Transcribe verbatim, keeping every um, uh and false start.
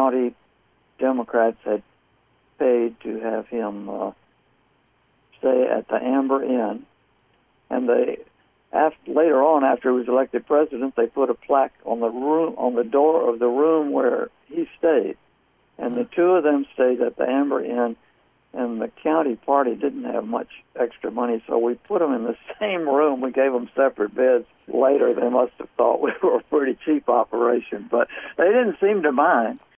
county Democrats had paid to have him uh, stay at the Amber Inn, and they, after, later on, after he was elected president, they put a plaque on the room on the door of the room where he stayed, and the two of them stayed at the Amber Inn. And the county party didn't have much extra money, so we put them in the same room. We gave them separate beds. Later, they must have thought we were a pretty cheap operation, but they didn't seem to mind.